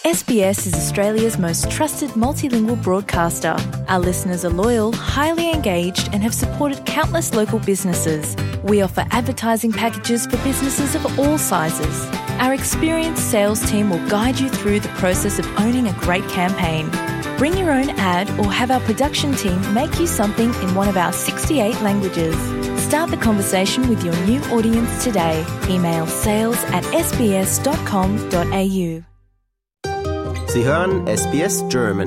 SBS is Australia's most trusted multilingual broadcaster. Our listeners are loyal, highly engaged and have supported countless local businesses. We offer advertising packages for businesses of all sizes. Our experienced sales team will guide you through the process of owning a great campaign. Bring your own ad or have our production team make you something in one of our 68 languages. Start the conversation with your new audience today. Email sales@sbs.com.au. Sie hören SBS German.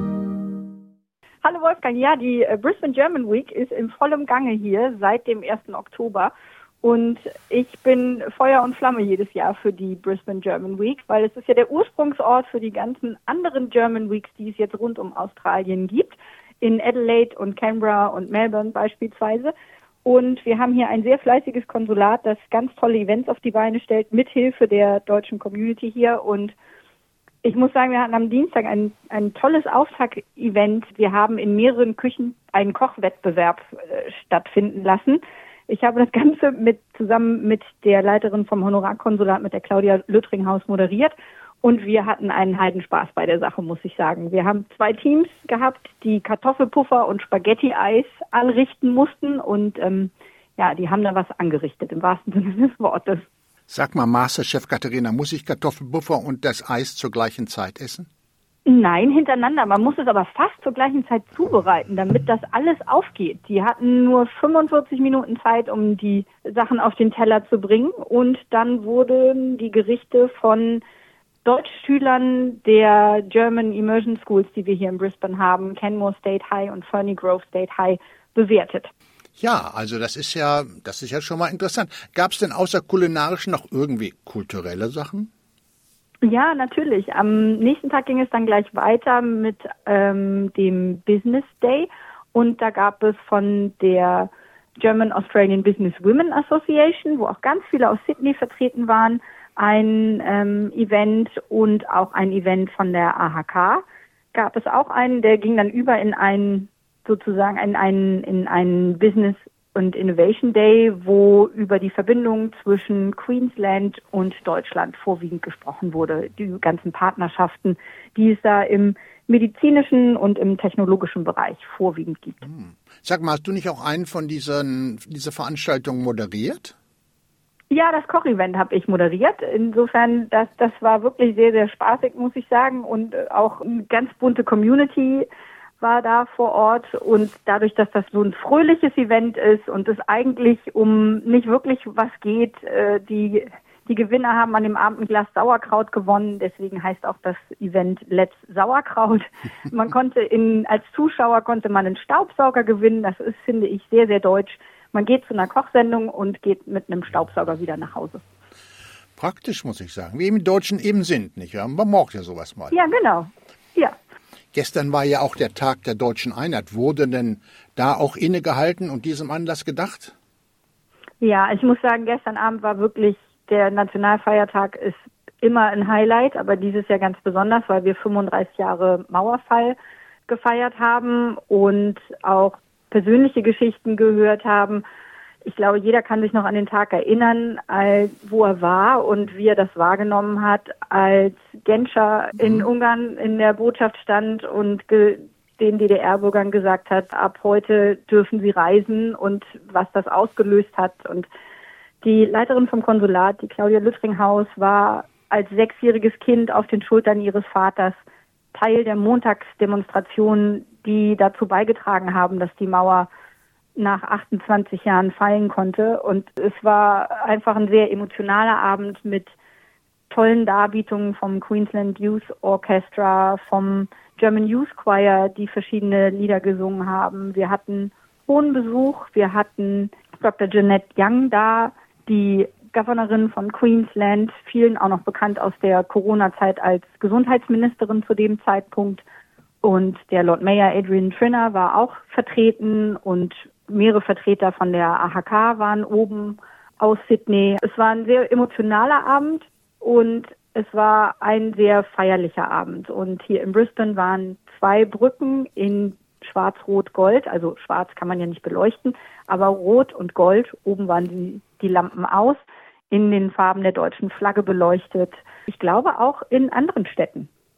Hallo Wolfgang, ja, die Brisbane German Week ist im vollen Gange hier seit dem 1. Oktober und ich bin Feuer und Flamme jedes Jahr für die Brisbane German Week, weil es ist ja der Ursprungsort für die ganzen anderen German Weeks, die es jetzt rund um Australien gibt, in Adelaide und Canberra und Melbourne beispielsweise. Und wir haben hier ein sehr fleißiges Konsulat, das ganz tolle Events auf die Beine stellt, mithilfe der deutschen Community hier. Und ich muss sagen, wir hatten am Dienstag ein tolles Auftakt-Event. Wir haben in mehreren Küchen einen Kochwettbewerb stattfinden lassen. Ich habe das Ganze zusammen mit der Leiterin vom Honorarkonsulat, mit der Claudia Lüttringhaus, moderiert. Und wir hatten einen Heidenspaß bei der Sache, muss ich sagen. Wir haben 2 Teams gehabt, die Kartoffelpuffer und Spaghetti-Eis anrichten mussten. Und die haben da was angerichtet, im wahrsten Sinne des Wortes. Sag mal, Masterchef Katharina, muss ich Kartoffelpuffer und das Eis zur gleichen Zeit essen? Nein, hintereinander. Man muss es aber fast zur gleichen Zeit zubereiten, damit das alles aufgeht. Die hatten nur 45 Minuten Zeit, um die Sachen auf den Teller zu bringen. Und dann wurden die Gerichte von Deutschschülern der German Immersion Schools, die wir hier in Brisbane haben, Canmore State High und Ferny Grove State High, bewertet. Ja, also das ist ja schon mal interessant. Gab es denn außer kulinarischen noch irgendwie kulturelle Sachen? Ja, natürlich. Am nächsten Tag ging es dann gleich weiter mit dem Business Day und da gab es von der German Australian Business Women Association, wo auch ganz viele aus Sydney vertreten waren, ein Event und auch ein Event von der AHK. Gab es auch einen, der ging dann über in einen Business und Innovation Day, wo über die Verbindung zwischen Queensland und Deutschland vorwiegend gesprochen wurde. Die ganzen Partnerschaften, die es da im medizinischen und im technologischen Bereich vorwiegend gibt. Sag mal, hast du nicht auch einen von dieser Veranstaltung moderiert? Ja, das Kochevent habe ich moderiert. Insofern, das war wirklich sehr, sehr spaßig, muss ich sagen. Und auch eine ganz bunte Community war da vor Ort. Und dadurch, dass das so ein fröhliches Event ist und es eigentlich um nicht wirklich was geht, die Gewinner haben an dem Abend ein Glas Sauerkraut gewonnen. Deswegen heißt auch das Event Let's Sauerkraut. Man konnte als Zuschauer einen Staubsauger gewinnen. Das ist, finde ich, sehr, sehr deutsch. Man geht zu einer Kochsendung und geht mit einem Staubsauger wieder nach Hause. Praktisch, muss ich sagen. Wie im Deutschen eben sind, nicht wahr? Man mag ja sowas mal. Ja, genau. Ja. Gestern war ja auch der Tag der deutschen Einheit. Wurde denn da auch innegehalten und diesem Anlass gedacht? Ja, ich muss sagen, gestern Abend war wirklich, der Nationalfeiertag ist immer ein Highlight, aber dieses Jahr ganz besonders, weil wir 35 Jahre Mauerfall gefeiert haben und auch persönliche Geschichten gehört haben. Ich glaube, jeder kann sich noch an den Tag erinnern, wo er war und wie er das wahrgenommen hat, als Genscher in Ungarn in der Botschaft stand und den DDR-Bürgern gesagt hat, ab heute dürfen sie reisen und was das ausgelöst hat. Und die Leiterin vom Konsulat, die Claudia Lüttringhaus, war als 6-jähriges Kind auf den Schultern ihres Vaters Teil der Montagsdemonstrationen, die dazu beigetragen haben, dass die Mauer nach 28 Jahren fallen konnte. Und es war einfach ein sehr emotionaler Abend mit tollen Darbietungen vom Queensland Youth Orchestra, vom German Youth Choir, die verschiedene Lieder gesungen haben. Wir hatten hohen Besuch. Wir hatten Dr. Jeanette Young da, die Governorin von Queensland, vielen auch noch bekannt aus der Corona-Zeit als Gesundheitsministerin zu dem Zeitpunkt. Und der Lord Mayor Adrian Trinner war auch vertreten und mehrere Vertreter von der AHK waren oben aus Sydney. Es war ein sehr emotionaler Abend und es war ein sehr feierlicher Abend. Und hier in Brisbane waren 2 Brücken in Schwarz-Rot-Gold, also schwarz kann man ja nicht beleuchten, aber Rot und Gold, oben waren die Lampen aus, in den Farben der deutschen Flagge beleuchtet. Ich glaube auch in anderen Städten.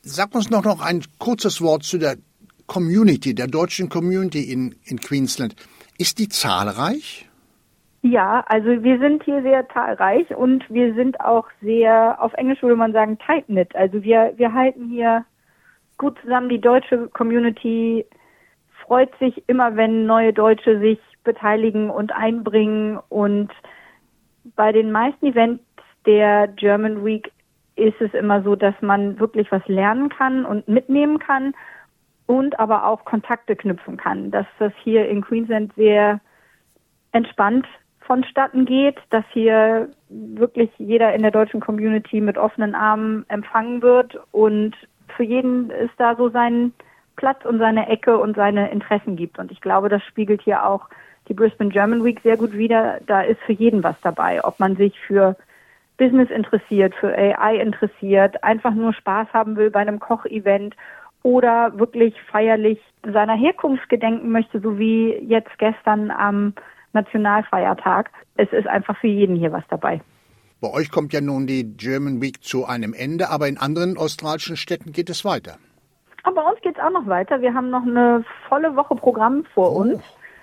Sag uns noch ein kurzes Wort zu der Community, der deutschen Community in Queensland. Ist die zahlreich? Ja, also wir sind hier sehr zahlreich und wir sind auch sehr, auf Englisch würde man sagen, tight-knit. Also wir halten hier gut zusammen. Die deutsche Community freut sich immer, wenn neue Deutsche sich beteiligen und einbringen. Und bei den meisten Events der German Week ist es immer so, dass man wirklich was lernen kann und mitnehmen kann und aber auch Kontakte knüpfen kann. Dass das hier in Queensland sehr entspannt vonstatten geht, dass hier wirklich jeder in der deutschen Community mit offenen Armen empfangen wird und für jeden ist da so sein Platz und seine Ecke und seine Interessen gibt. Und ich glaube, das spiegelt hier auch die Brisbane German Week sehr gut wider. Da ist für jeden was dabei, ob man sich für Business interessiert, für AI interessiert, einfach nur Spaß haben will bei einem Kochevent oder wirklich feierlich seiner Herkunft gedenken möchte, so wie jetzt gestern am Nationalfeiertag. Es ist einfach für jeden hier was dabei. Bei euch kommt ja nun die German Week zu einem Ende, aber in anderen australischen Städten geht es weiter. Aber bei uns geht es auch noch weiter. Wir haben noch eine volle Woche Programm vor uns.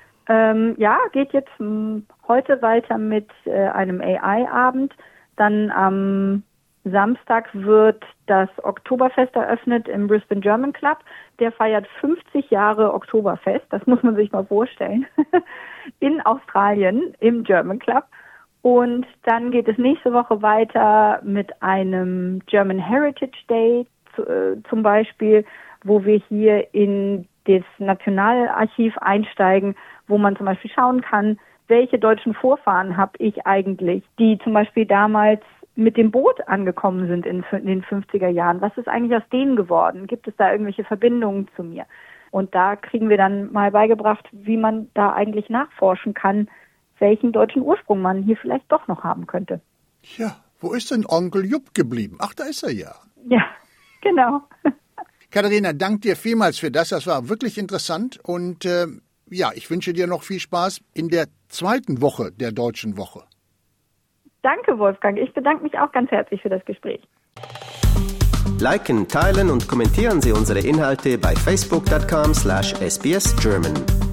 Geht jetzt heute weiter mit einem AI-Abend. Dann am Samstag wird das Oktoberfest eröffnet im Brisbane German Club. Der feiert 50 Jahre Oktoberfest. Das muss man sich mal vorstellen. In Australien im German Club. Und dann geht es nächste Woche weiter mit einem German Heritage Day zum Beispiel, wo wir hier in das Nationalarchiv einsteigen, wo man zum Beispiel schauen kann, welche deutschen Vorfahren habe ich eigentlich, die zum Beispiel damals mit dem Boot angekommen sind in den 50er Jahren. Was ist eigentlich aus denen geworden? Gibt es da irgendwelche Verbindungen zu mir? Und da kriegen wir dann mal beigebracht, wie man da eigentlich nachforschen kann, welchen deutschen Ursprung man hier vielleicht doch noch haben könnte. Ja, wo ist denn Onkel Jupp geblieben? Ach, da ist er ja. Ja, genau. Katharina, danke dir vielmals für das. Das war wirklich interessant. Und ich wünsche dir noch viel Spaß in der zweiten Woche der Deutschen Woche. Danke, Wolfgang. Ich bedanke mich auch ganz herzlich für das Gespräch. Liken, teilen und kommentieren Sie unsere Inhalte bei facebook.com/sbsgerman.